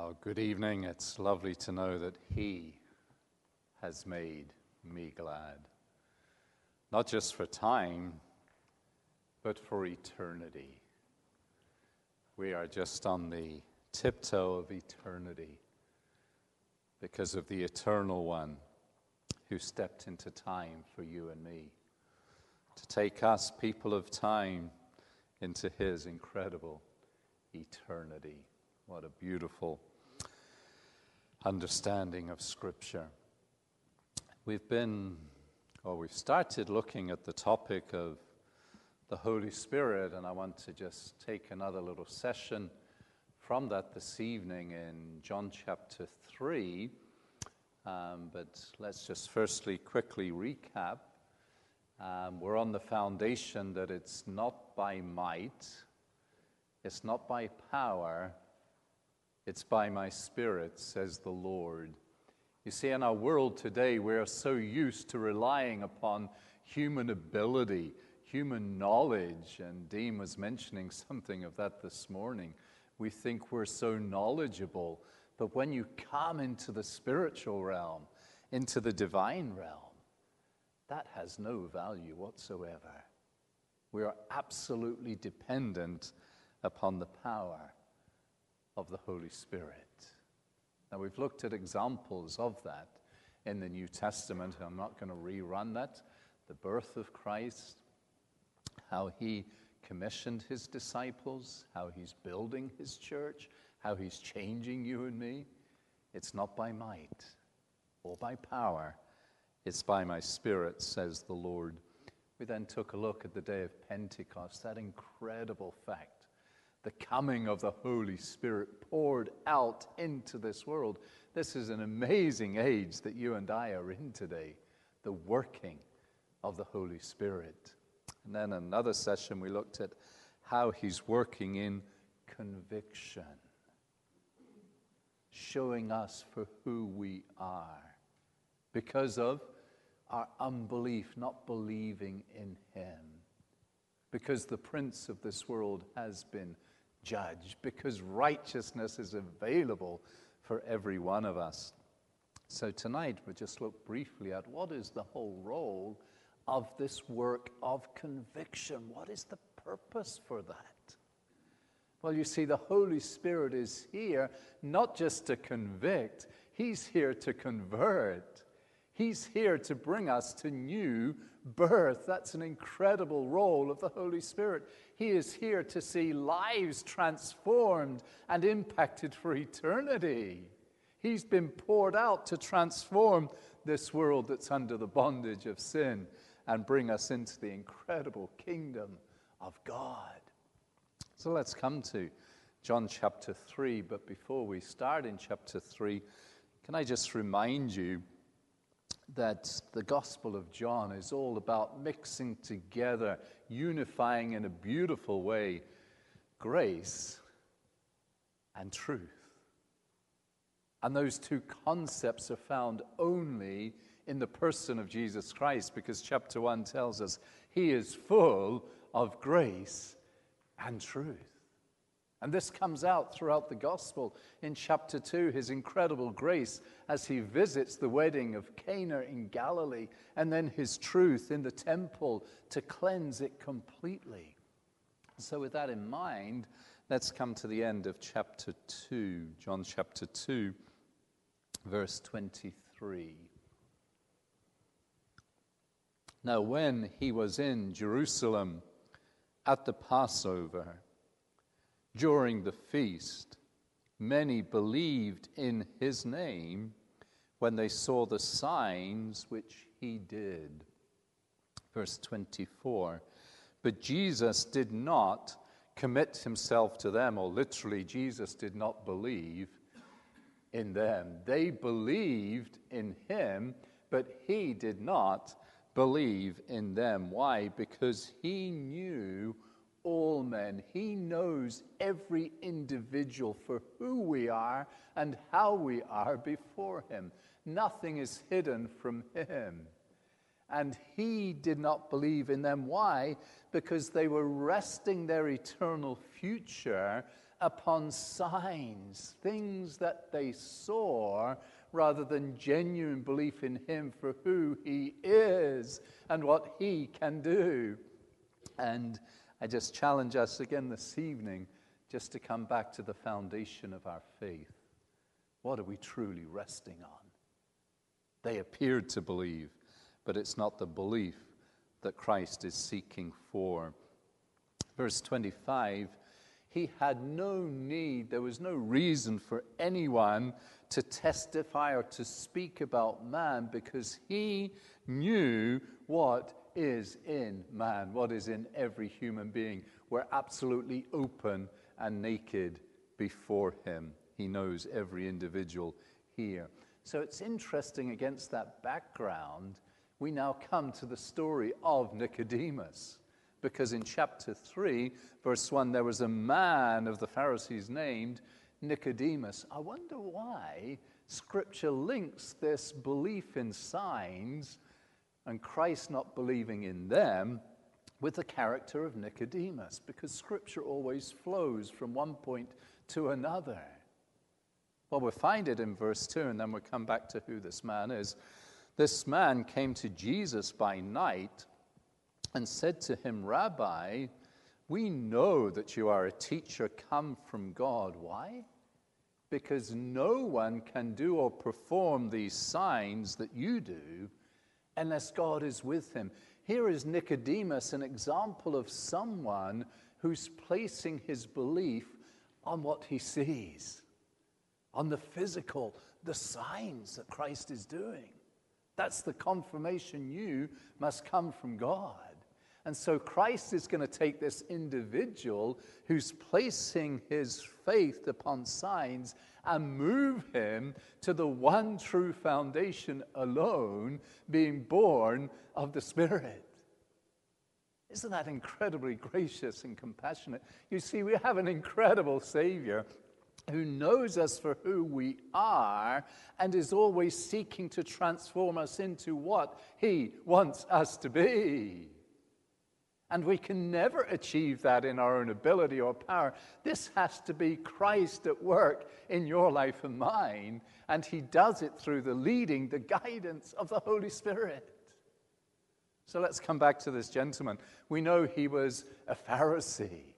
Oh, good evening. It's lovely to know that He has made me glad. Not just for time, but for eternity. We are just on the tiptoe of eternity because of the Eternal One who stepped into time for you and me, to take us, people of time, into His incredible eternity. What a beautiful understanding of Scripture. We've started looking at the topic of the Holy Spirit, and I want to just take another little session from that this evening in John chapter 3. But let's just firstly quickly recap. We're on the foundation that it's not by might, it's not by power, it's by my Spirit, says the Lord. You see, in our world today, we are so used to relying upon human ability, human knowledge, and Dean was mentioning something of that this morning. We think we're so knowledgeable, but when you come into the spiritual realm, into the divine realm, that has no value whatsoever. We are absolutely dependent upon the power of the Holy Spirit. Now, we've looked at examples of that in the New Testament. I'm not going to rerun that. The birth of Christ, how He commissioned His disciples, how He's building His church, how He's changing you and me. It's not by might or by power. It's by my Spirit, says the Lord. We then took a look at the day of Pentecost, that incredible fact. The coming of the Holy Spirit poured out into this world. This is an amazing age that you and I are in today, the working of the Holy Spirit. And then another session we looked at how He's working in conviction, showing us for who we are because of our unbelief, not believing in Him, because the prince of this world has been judged, because righteousness is available for every one of us. So tonight we'll just look briefly at what is the whole role of this work of conviction. What is the purpose for that? Well, you see, the Holy Spirit is here not just to convict, He's here to convert. He's here to bring us to new birth. That's an incredible role of the Holy Spirit. He is here to see lives transformed and impacted for eternity. He's been poured out to transform this world that's under the bondage of sin and bring us into the incredible kingdom of God. So let's come to John chapter 3. But before we start in chapter 3, can I just remind you that the Gospel of John is all about mixing together, unifying in a beautiful way, grace and truth. And those two concepts are found only in the person of Jesus Christ, because chapter 1 tells us He is full of grace and truth. And this comes out throughout the gospel. In chapter 2, His incredible grace as He visits the wedding of Cana in Galilee, and then His truth in the temple to cleanse it completely. So with that in mind, let's come to the end of chapter 2, John chapter 2, verse 23. Now when He was in Jerusalem at the Passover, during the feast, many believed in His name when they saw the signs which He did. Verse 24, but Jesus did not commit Himself to them, or literally, Jesus did not believe in them. They believed in Him, but He did not believe in them. Why? Because He knew all men. He knows every individual for who we are and how we are before Him. Nothing is hidden from Him. And He did not believe in them. Why? Because they were resting their eternal future upon signs, things that they saw, rather than genuine belief in him for who he is and what he can do. And I just challenge us again this evening just to come back to the foundation of our faith. What are we truly resting on? They appeared to believe, but it's not the belief that Christ is seeking for. Verse 25, he had no need, there was no reason for anyone to testify or to speak about man, because he knew what is in man, what is in every human being. We're absolutely open and naked before him. He knows every individual here. So it's interesting, against that background, we now come to the story of Nicodemus. Because in chapter 3, verse 1, there was a man of the Pharisees named Nicodemus. I wonder why Scripture links this belief in signs and Christ not believing in them with the character of Nicodemus, because Scripture always flows from one point to another. Well, we'll find it in verse 2, and then we'll come back to who this man is. This man came to Jesus by night and said to him, Rabbi, we know that you are a teacher come from God. Why? Because no one can do or perform these signs that you do unless God is with him. Here is Nicodemus, an example of someone who's placing his belief on what he sees, on the physical, the signs that Christ is doing. That's the confirmation you must come from God. And so Christ is going to take this individual who's placing his faith upon signs and move him to the one true foundation alone, being born of the Spirit. Isn't that incredibly gracious and compassionate? You see, we have an incredible Savior who knows us for who we are and is always seeking to transform us into what he wants us to be. And we can never achieve that in our own ability or power. This has to be Christ at work in your life and mine, and he does it through the leading, the guidance of the Holy Spirit. So let's come back to this gentleman. We know he was a Pharisee.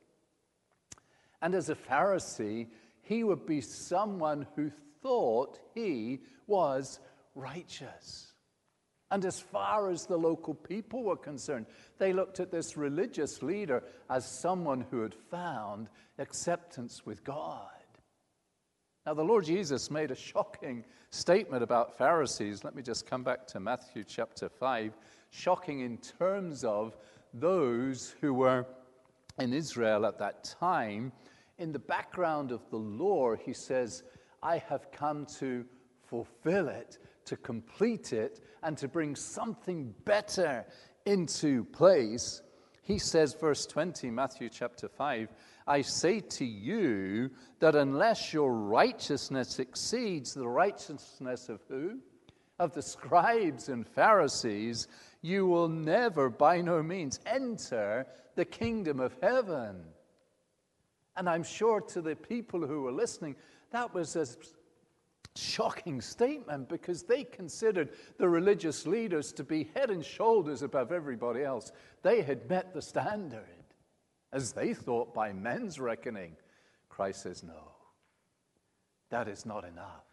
And as a Pharisee, he would be someone who thought he was righteous. And as far as the local people were concerned, they looked at this religious leader as someone who had found acceptance with God. Now, the Lord Jesus made a shocking statement about Pharisees. Let me just come back to Matthew chapter 5. Shocking in terms of those who were in Israel at that time. In the background of the law, he says, I have come to fulfill it, to complete it, and to bring something better into place. He says, verse 20, Matthew chapter 5, I say to you that unless your righteousness exceeds the righteousness of who? Of the scribes and Pharisees, you will never, by no means, enter the kingdom of heaven. And I'm sure to the people who were listening, that was a shocking statement, because they considered the religious leaders to be head and shoulders above everybody else. They had met the standard, as they thought by men's reckoning. Christ says, no, that is not enough.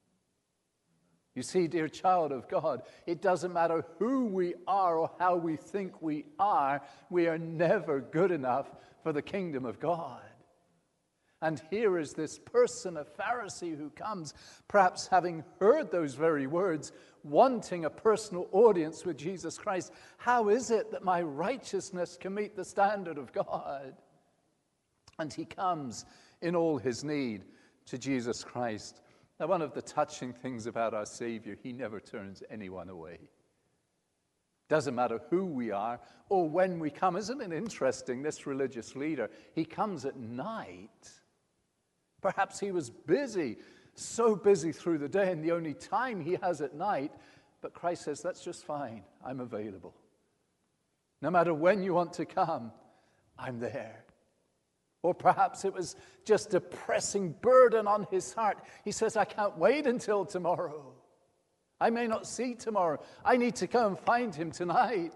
You see, dear child of God, it doesn't matter who we are or how we think we are never good enough for the kingdom of God. And here is this person, a Pharisee, who comes, perhaps having heard those very words, wanting a personal audience with Jesus Christ. How is it that my righteousness can meet the standard of God? And he comes in all his need to Jesus Christ. Now, one of the touching things about our Savior, he never turns anyone away. Doesn't matter who we are or when we come. Isn't it interesting, this religious leader, he comes at night. Perhaps he was busy, so busy through the day, and the only time he has at night. But Christ says, that's just fine. I'm available. No matter when you want to come, I'm there. Or perhaps it was just a pressing burden on his heart. He says, I can't wait until tomorrow. I may not see tomorrow. I need to go and find him tonight.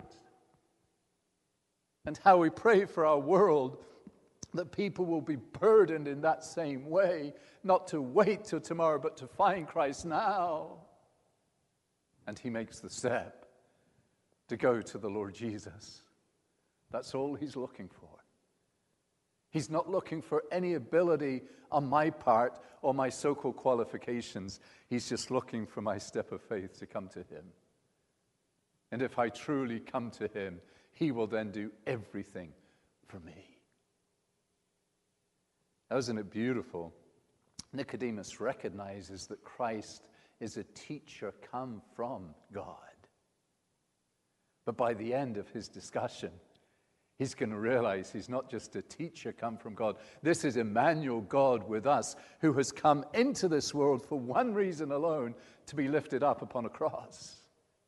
And how we pray for our world, that people will be burdened in that same way, not to wait till tomorrow, but to find Christ now. And he makes the step to go to the Lord Jesus. That's all he's looking for. He's not looking for any ability on my part or my so-called qualifications. He's just looking for my step of faith to come to him. And if I truly come to him, he will then do everything for me. Isn't it beautiful? Nicodemus recognizes that Christ is a teacher come from God. But by the end of his discussion, he's going to realize he's not just a teacher come from God. This is Emmanuel, God with us, who has come into this world for one reason alone, to be lifted up upon a cross.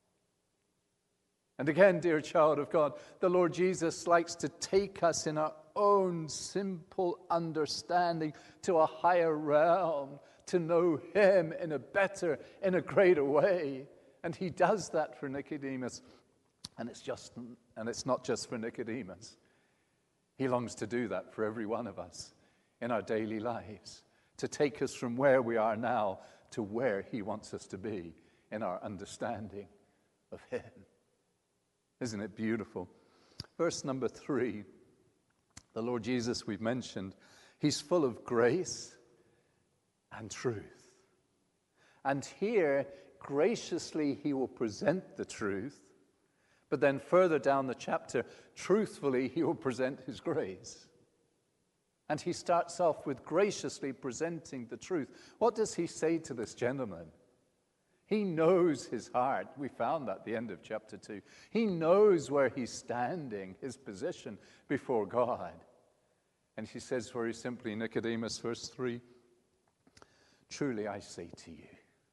And again, dear child of God, the Lord Jesus likes to take us in our own simple understanding to a higher realm, to know him in a better, in a greater way. And he does that for Nicodemus. And it's not just for Nicodemus. He longs to do that for every one of us in our daily lives, to take us from where we are now to where he wants us to be in our understanding of him. Isn't it beautiful? Verse number 3, the Lord Jesus we've mentioned, he's full of grace and truth. And here, graciously, he will present the truth. But then further down the chapter, truthfully, he will present his grace. And he starts off with graciously presenting the truth. What does he say to this gentleman? He knows his heart. We found that at the end of chapter 2. He knows where he's standing, his position before God. And he says very simply, Nicodemus, verse 3, truly I say to you,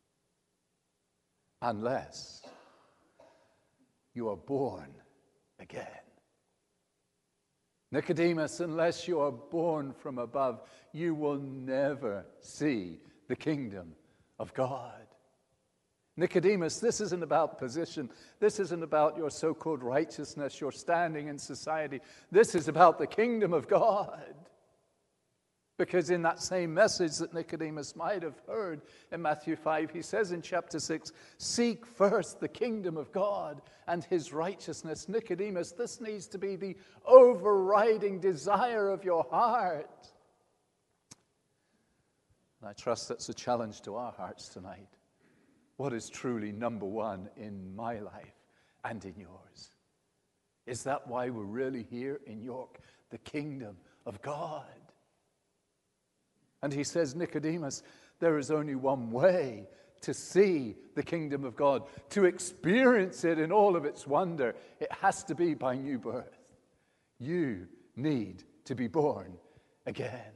unless you are born again. Nicodemus, unless you are born from above, you will never see the kingdom of God. Nicodemus, this isn't about position. This isn't about your so-called righteousness, your standing in society. This is about the kingdom of God. Because in that same message that Nicodemus might have heard in Matthew 5, he says in chapter 6, seek first the kingdom of God and his righteousness. Nicodemus, this needs to be the overriding desire of your heart. And I trust that's a challenge to our hearts tonight. What is truly number one in my life and in yours? Is that why we're really here in York? The kingdom of God. And he says, Nicodemus, there is only one way to see the kingdom of God, to experience it in all of its wonder. It has to be by new birth. You need to be born again.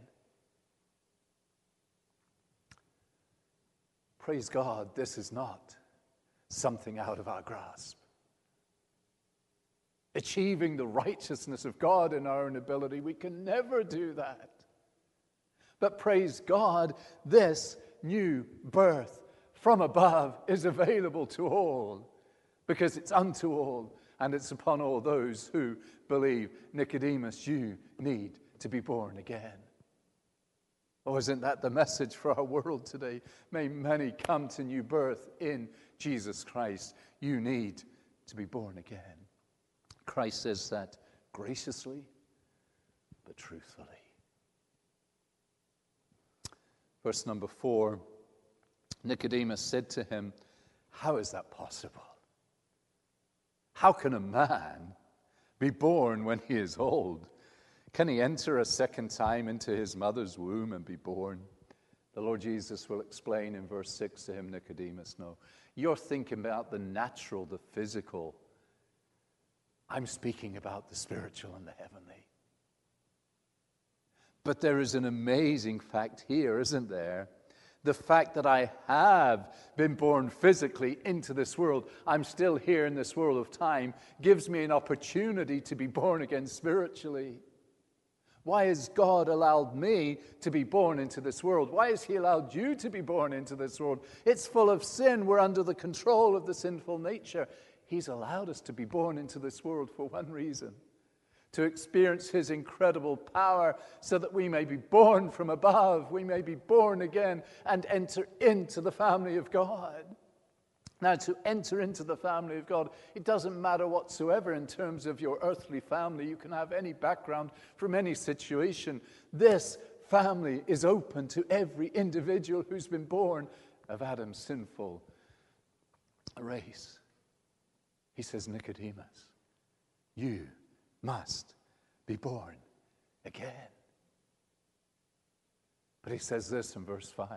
Praise God, this is not something out of our grasp. Achieving the righteousness of God in our own ability, we can never do that. But praise God, this new birth from above is available to all, because it's unto all and it's upon all those who believe. Nicodemus, you need to be born again. Oh, isn't that the message for our world today? May many come to new birth in Jesus Christ. You need to be born again. Christ says that graciously, but truthfully. Verse number 4, Nicodemus said to him, how is that possible? How can a man be born when he is old? Can he enter a second time into his mother's womb and be born? The Lord Jesus will explain in verse 6 to him, Nicodemus, no. You're thinking about the natural, the physical. I'm speaking about the spiritual and the heavenly. But there is an amazing fact here, isn't there? The fact that I have been born physically into this world, I'm still here in this world of time, gives me an opportunity to be born again spiritually. Why has God allowed me to be born into this world? Why has he allowed you to be born into this world? It's full of sin. We're under the control of the sinful nature. He's allowed us to be born into this world for one reason: to experience his incredible power, so that we may be born from above, we may be born again and enter into the family of God. Now, to enter into the family of God, it doesn't matter whatsoever in terms of your earthly family. You can have any background from any situation. This family is open to every individual who's been born of Adam's sinful race. He says, Nicodemus, you must be born again. But he says this in verse 5.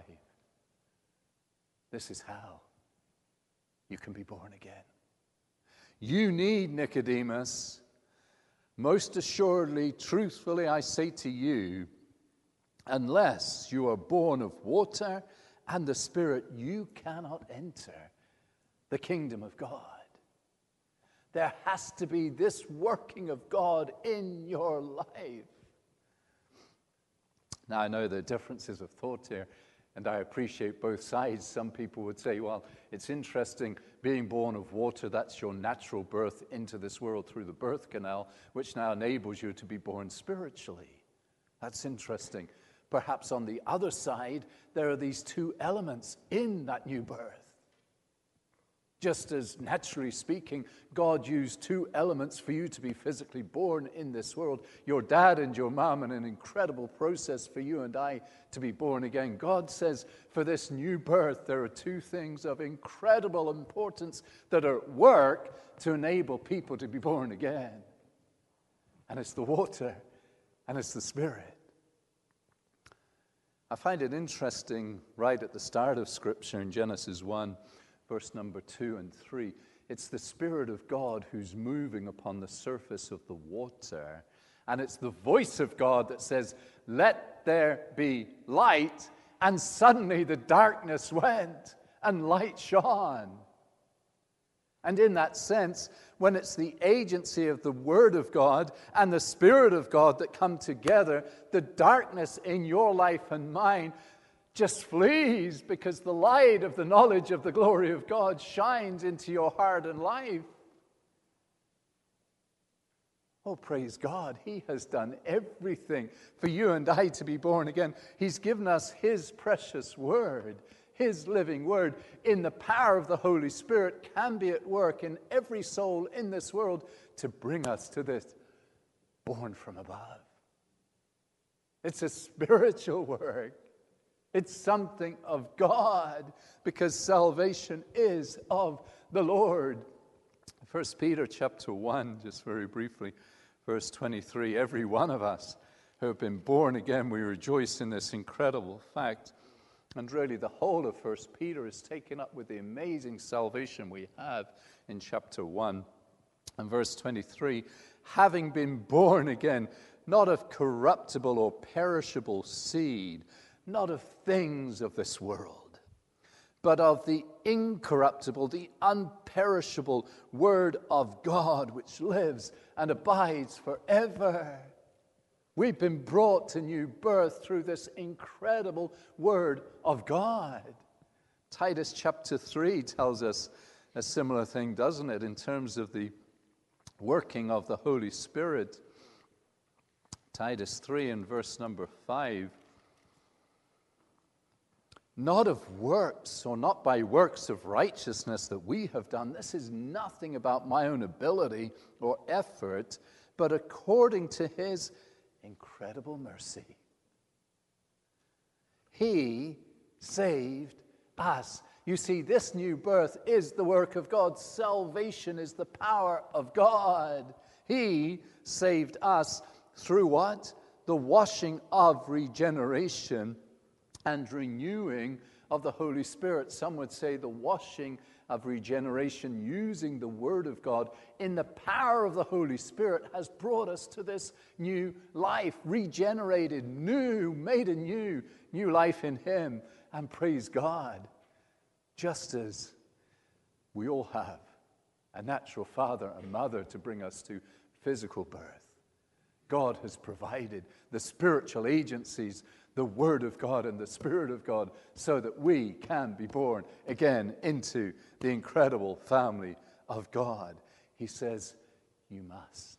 This is how you can be born again. You need, Nicodemus, most assuredly, truthfully, I say to you, unless you are born of water and the Spirit, you cannot enter the kingdom of God. There has to be this working of God in your life. Now, I know there are differences of thought here, and I appreciate both sides. Some people would say, well, it's interesting, being born of water, that's your natural birth into this world through the birth canal, which now enables you to be born spiritually. That's interesting. Perhaps on the other side, there are these two elements in that new birth. Just as, naturally speaking, God used two elements for you to be physically born in this world, your dad and your mom, and an incredible process for you and I to be born again. God says for this new birth, there are two things of incredible importance that are at work to enable people to be born again. And it's the water and it's the Spirit. I find it interesting right at the start of Scripture in Genesis 1, verse number 2 and 3. It's the Spirit of God who's moving upon the surface of the water. And it's the voice of God that says, let there be light. And suddenly the darkness went and light shone. And in that sense, when it's the agency of the Word of God and the Spirit of God that come together, the darkness in your life and mine just flees, because the light of the knowledge of the glory of God shines into your heart and life. Oh, praise God. He has done everything for you and I to be born again. He's given us His precious Word, His living Word, in the power of the Holy Spirit, can be at work in every soul in this world to bring us to this born from above. It's a spiritual work. It's something of God, because salvation is of the Lord. 1 Peter chapter 1, just very briefly, verse 23, every one of us who have been born again, we rejoice in this incredible fact. And really the whole of 1 Peter is taken up with the amazing salvation we have in chapter 1. And verse 23, having been born again, not of corruptible or perishable seed, not of things of this world, but of the incorruptible, the unperishable Word of God, which lives and abides forever. We've been brought to new birth through this incredible Word of God. Titus chapter 3 tells us a similar thing, doesn't it, in terms of the working of the Holy Spirit. Titus 3 and verse number 5. Not of works, or not by works of righteousness that we have done. This is nothing about my own ability or effort, but according to His incredible mercy. He saved us. You see, this new birth is the work of God. Salvation is the power of God. He saved us through what? The washing of regeneration and renewing of the Holy Spirit. Some would say the washing of regeneration using the Word of God in the power of the Holy Spirit has brought us to this new life, regenerated, new, made a new life in Him. And praise God, just as we all have a natural father and mother to bring us to physical birth, God has provided the spiritual agencies, the Word of God and the Spirit of God, so that we can be born again into the incredible family of God. He says, you must.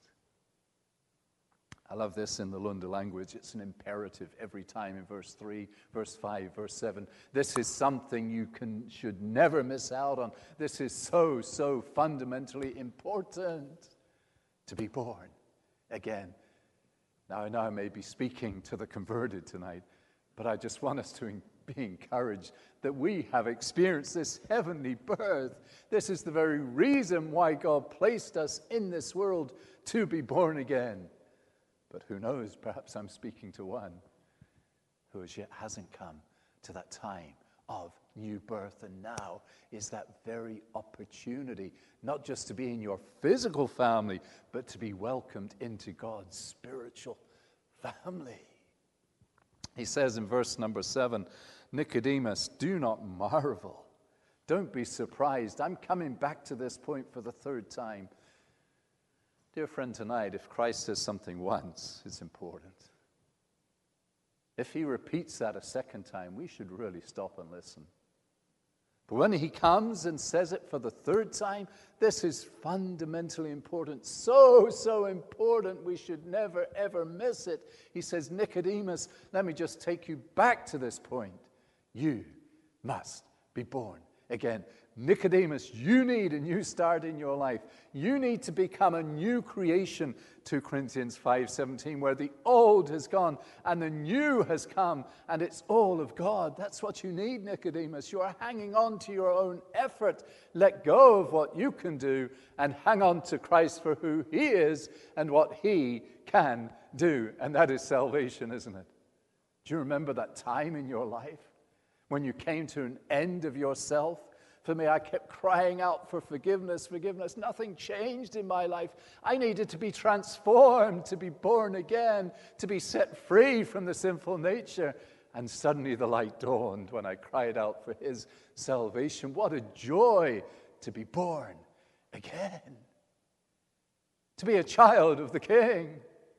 I love this in the Lunda language. It's an imperative every time in verse 3, verse 5, verse 7. This is something you should never miss out on. This is so fundamentally important, to be born again. Now, I know I may be speaking to the converted tonight, but I just want us to be encouraged that we have experienced this heavenly birth. This is the very reason why God placed us in this world, to be born again. But who knows, perhaps I'm speaking to one who as yet hasn't come to that time of new birth. And now is that very opportunity, not just to be in your physical family, but to be welcomed into God's spiritual family. He says in verse number 7, Nicodemus, do not marvel. Don't be surprised. I'm coming back to this point for the third time. Dear friend, tonight, if Christ says something once, it's important. If he repeats that a second time, we should really stop and listen. But when he comes and says it for the third time, this is fundamentally important. So important, we should never, ever miss it. He says, Nicodemus, let me just take you back to this point. You must be born again. Nicodemus, you need a new start in your life. You need to become a new creation, 2 Corinthians 5:17, where the old has gone and the new has come, and it's all of God. That's what you need, Nicodemus. You are hanging on to your own effort. Let go of what you can do and hang on to Christ for who he is and what he can do. And that is salvation, isn't it? Do you remember that time in your life when you came to an end of yourself? For me, I kept crying out for forgiveness. Nothing changed in my life. I needed to be transformed, to be born again, to be set free from the sinful nature. And suddenly the light dawned when I cried out for his salvation. What a joy to be born again, to be a child of the King.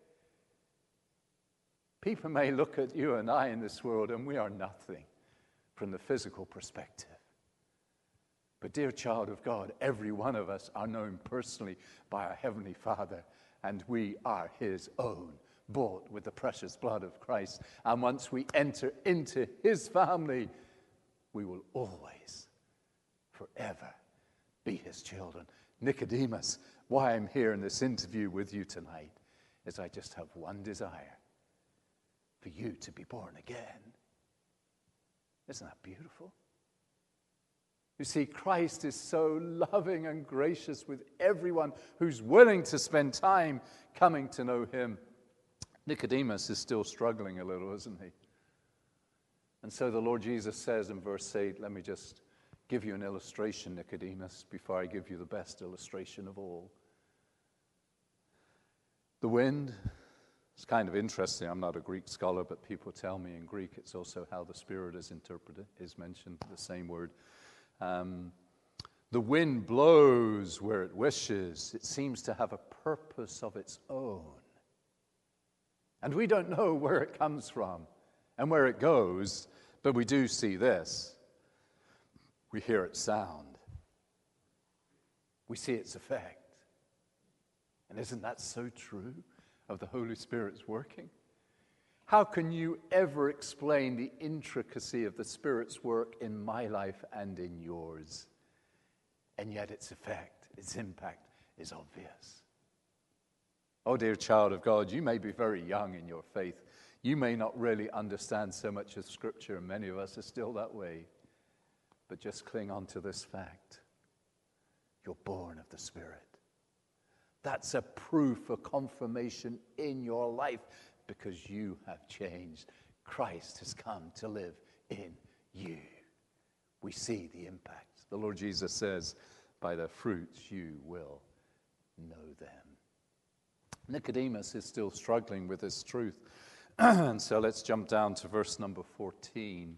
People may look at you and I in this world, and we are nothing from the physical perspective. But dear child of God, every one of us are known personally by our Heavenly Father, and we are his own, bought with the precious blood of Christ. And once we enter into his family, we will always, forever, be his children. Nicodemus, why I'm here in this interview with you tonight is I just have one desire: for you to be born again. Isn't that beautiful? You see, Christ is so loving and gracious with everyone who's willing to spend time coming to know him. Nicodemus is still struggling a little, isn't he? And so the Lord Jesus says in verse 8, let me just give you an illustration, Nicodemus, before I give you the best illustration of all. The wind, it's kind of interesting. I'm not a Greek scholar, but people tell me in Greek it's also how the Spirit is interpreted, is mentioned, the same word. The wind blows where it wishes. It seems to have a purpose of its own. And we don't know where it comes from and where it goes, but we do see this. We hear its sound. We see its effect. And isn't that so true of the Holy Spirit's working? How can you ever explain the intricacy of the Spirit's work in my life and in yours? And yet its effect, its impact is obvious. Oh, dear child of God, you may be very young in your faith. You may not really understand so much of Scripture, and many of us are still that way. But just cling on to this fact. You're born of the Spirit. That's a proof, a confirmation in your life, because you have changed. Christ has come to live in you. We see the impact. The Lord Jesus says, by their fruits you will know them. Nicodemus is still struggling with this truth. And so let's jump down to verse number 14.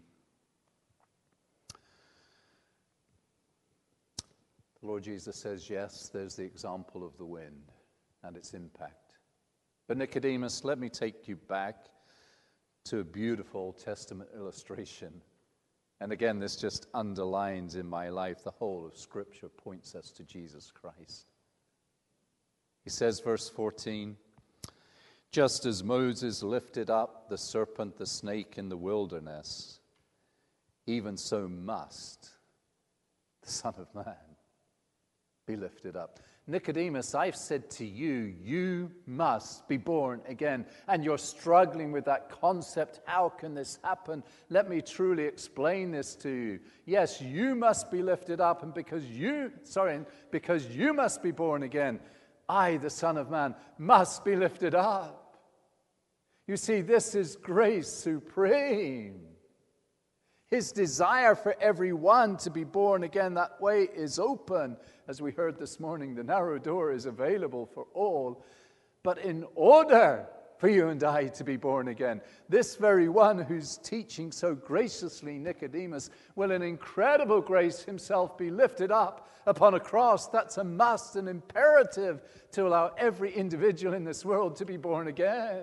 The Lord Jesus says, yes, there's the example of the wind and its impact. But Nicodemus, let me take you back to a beautiful Old Testament illustration. And again, this just underlines in my life the whole of Scripture points us to Jesus Christ. He says, verse 14, just as Moses lifted up the serpent, the snake in the wilderness, even so must the Son of Man be lifted up. Nicodemus, I've said to you, you must be born again. And you're struggling with that concept. How can this happen? Let me truly explain this to you. Yes, you must be lifted up, and because you must be born again, I, the Son of Man, must be lifted up. You see, this is grace supreme. His desire for everyone to be born again, that way is open. As we heard this morning, the narrow door is available for all. But in order for you and I to be born again, this very one who's teaching so graciously Nicodemus will in incredible grace himself be lifted up upon a cross. That's a must, an imperative to allow every individual in this world to be born again.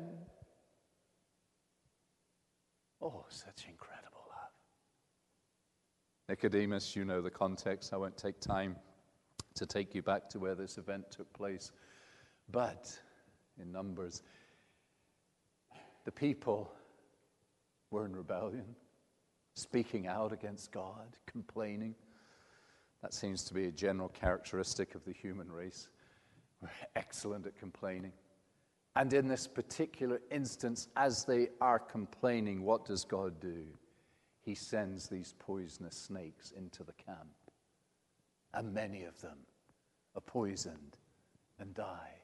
Oh, such incredible love. Nicodemus, you know the context. I won't take time to take you back to where this event took place. But in Numbers, the people were in rebellion, speaking out against God, complaining. That seems to be a general characteristic of the human race. We're excellent at complaining. And in this particular instance, as they are complaining, what does God do? He sends these poisonous snakes into the camp. And many of them are poisoned and die.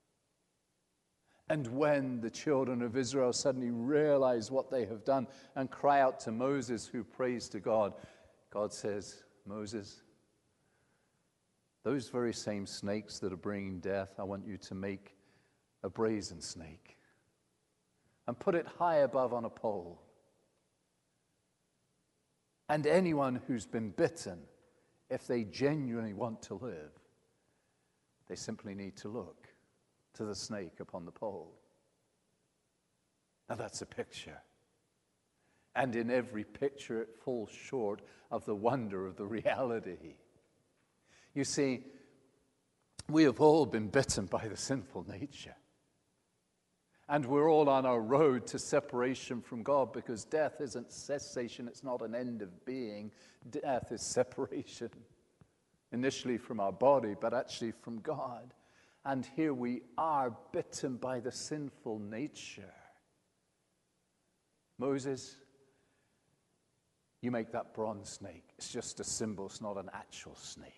And when the children of Israel suddenly realize what they have done and cry out to Moses, who prays to God, God says, Moses, those very same snakes that are bringing death, I want you to make a brazen snake and put it high above on a pole. And anyone who's been bitten, if they genuinely want to live, they simply need to look to the snake upon the pole. Now that's a picture. And in every picture it falls short of the wonder of the reality. You see, we have all been bitten by the sinful nature. And we're all on our road to separation from God, because death isn't cessation, it's not an end of being. Death is separation, initially from our body, but actually from God. And here we are, bitten by the sinful nature. Moses, you make that bronze snake. It's just a symbol, it's not an actual snake.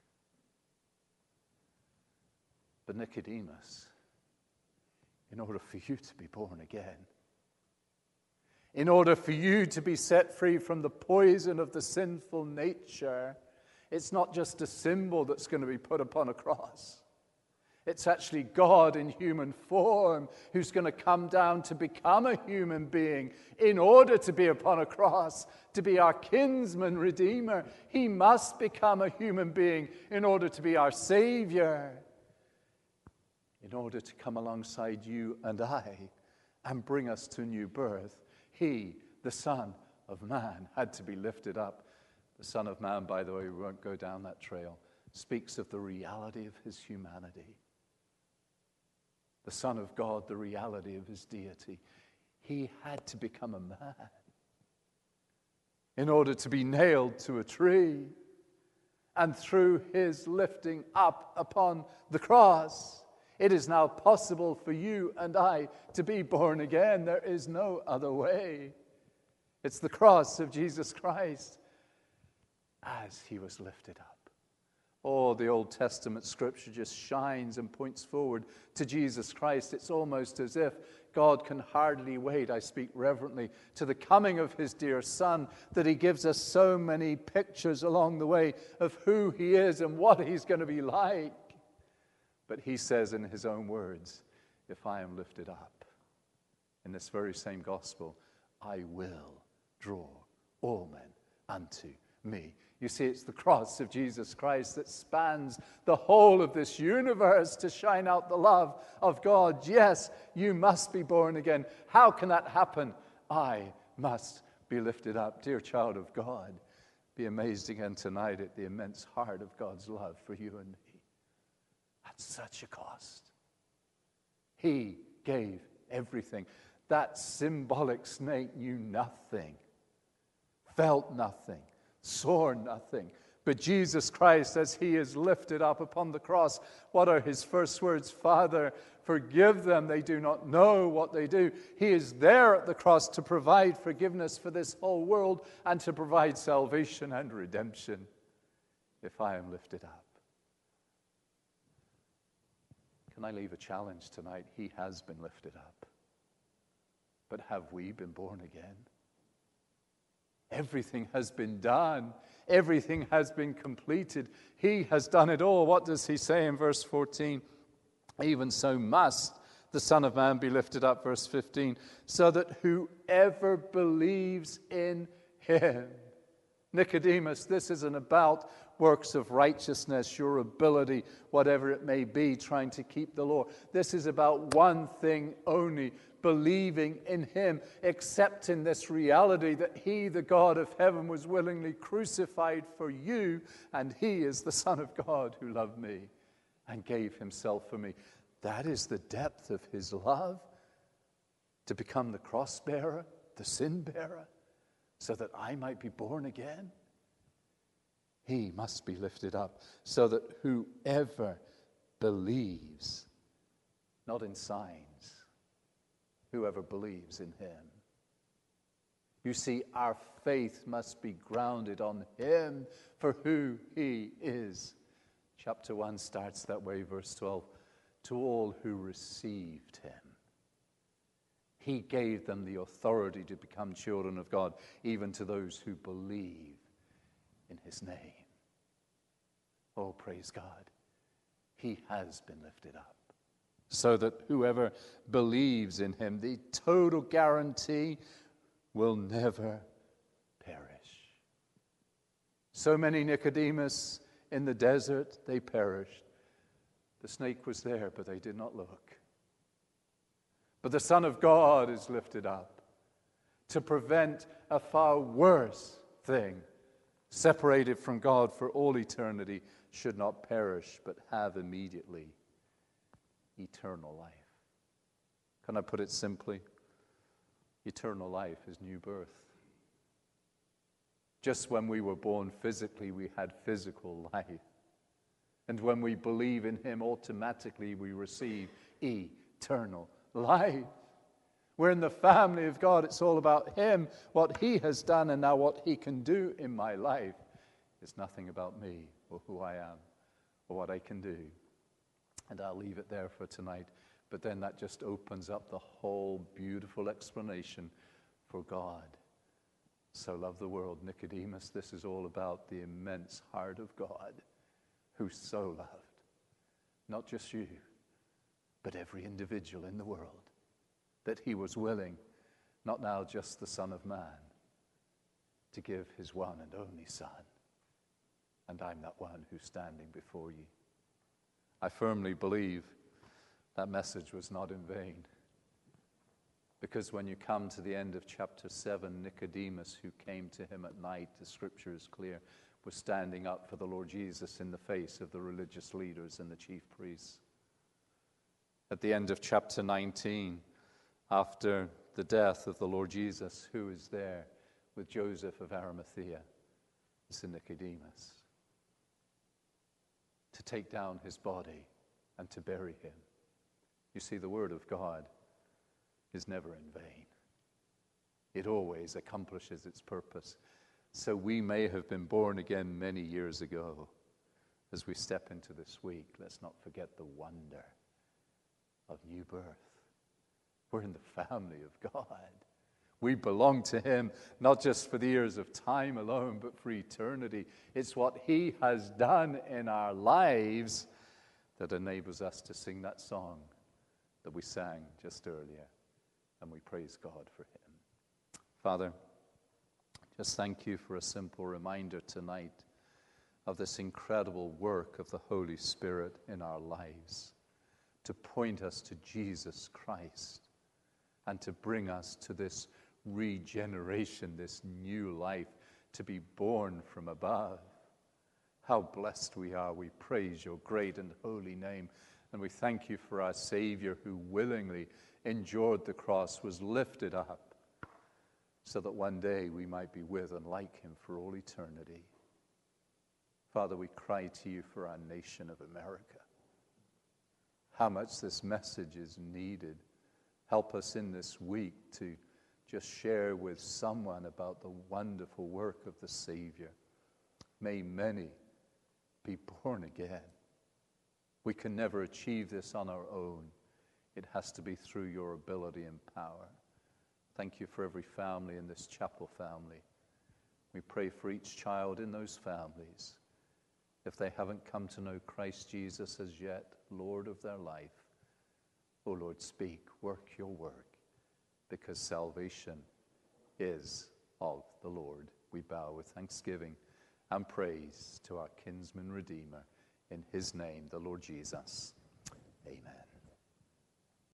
But Nicodemus, in order for you to be born again, in order for you to be set free from the poison of the sinful nature, it's not just a symbol that's going to be put upon a cross. It's actually God in human form who's going to come down to become a human being in order to be upon a cross, to be our kinsman redeemer. He must become a human being in order to be our Savior, in order to come alongside you and I and bring us to new birth. He, the Son of Man, had to be lifted up. The Son of Man, by the way, we won't go down that trail, speaks of the reality of his humanity. The Son of God, the reality of his deity. He had to become a man in order to be nailed to a tree. And through his lifting up upon the cross, it is now possible for you and I to be born again. There is no other way. It's the cross of Jesus Christ as he was lifted up. Oh, the Old Testament scripture just shines and points forward to Jesus Christ. It's almost as if God can hardly wait, I speak reverently, to the coming of his dear Son, that he gives us so many pictures along the way of who he is and what he's going to be like. But he says in his own words, if I am lifted up, in this very same gospel, I will draw all men unto me. You see, it's the cross of Jesus Christ that spans the whole of this universe to shine out the love of God. Yes, you must be born again. How can that happen? I must be lifted up. Dear child of God, be amazed again tonight at the immense heart of God's love for you and me. At such a cost. He gave everything. That symbolic snake knew nothing, felt nothing, saw nothing. But Jesus Christ, as he is lifted up upon the cross, what are his first words? Father, forgive them. They do not know what they do. He is there at the cross to provide forgiveness for this whole world and to provide salvation and redemption if I am lifted up. Can I leave a challenge tonight? He has been lifted up. But have we been born again? Everything has been done. Everything has been completed. He has done it all. What does he say in verse 14? Even so must the Son of Man be lifted up, verse 15, so that whoever believes in him. Nicodemus, this isn't about works of righteousness, your ability, whatever it may be, trying to keep the law. This is about one thing only, believing in him, accepting this reality that he, the God of heaven, was willingly crucified for you, and he is the Son of God who loved me and gave himself for me. That is the depth of his love, to become the cross bearer, the sin bearer, so that I might be born again. He must be lifted up so that whoever believes, not in signs, whoever believes in him. You see, our faith must be grounded on him for who he is. Chapter 1 starts that way, verse 12. To all who received him, he gave them the authority to become children of God, even to those who believe in his name. Oh, praise God. He has been lifted up so that whoever believes in him, the total guarantee, will never perish. So many Nicodemus in the desert, they perished. The snake was there, but they did not look. But the Son of God is lifted up to prevent a far worse thing. Separated from God for all eternity, should not perish, but have immediately eternal life. Can I put it simply? Eternal life is new birth. Just when we were born physically, we had physical life. And when we believe in him, automatically we receive eternal life. We're in the family of God. It's all about him, what he has done, and now what he can do in my life. It's nothing about me or who I am or what I can do. And I'll leave it there for tonight. But then that just opens up the whole beautiful explanation for God. So loved the world. Nicodemus, this is all about the immense heart of God, who so loved not just you, but every individual in the world, that he was willing, not now just the Son of Man, to give his one and only Son. And I'm that one who's standing before you. I firmly believe that message was not in vain. Because when you come to the end of chapter 7, Nicodemus, who came to him at night, the scripture is clear, was standing up for the Lord Jesus in the face of the religious leaders and the chief priests. At the end of chapter 19, after the death of the Lord Jesus, who is there with Joseph of Arimathea? It's Nicodemus. To take down his body and to bury him. You see, the word of God is never in vain. It always accomplishes its purpose. So we may have been born again many years ago. As we step into this week, let's not forget the wonder of new birth. We're in the family of God. We belong to him, not just for the years of time alone, but for eternity. It's what he has done in our lives that enables us to sing that song that we sang just earlier. And we praise God for him. Father, Just thank you for a simple reminder tonight of this incredible work of the Holy Spirit in our lives to point us to Jesus Christ and to bring us to this regeneration, this new life, to be born from above. How blessed we are. We praise your great and holy name. And we thank you for our Savior who willingly endured the cross, was lifted up, so that one day we might be with and like him for all eternity. Father, we cry to you for our nation of America. How much this message is needed. Help us in this week to just share with someone about the wonderful work of the Savior. May many be born again. We can never achieve this on our own. It has to be through your ability and power. Thank you for every family in this chapel family. We pray for each child in those families. If they haven't come to know Christ Jesus as yet, Lord of their life, oh Lord, speak, work your work, because salvation is of the Lord. We bow with thanksgiving and praise to our kinsman Redeemer. In his name, the Lord Jesus. Amen.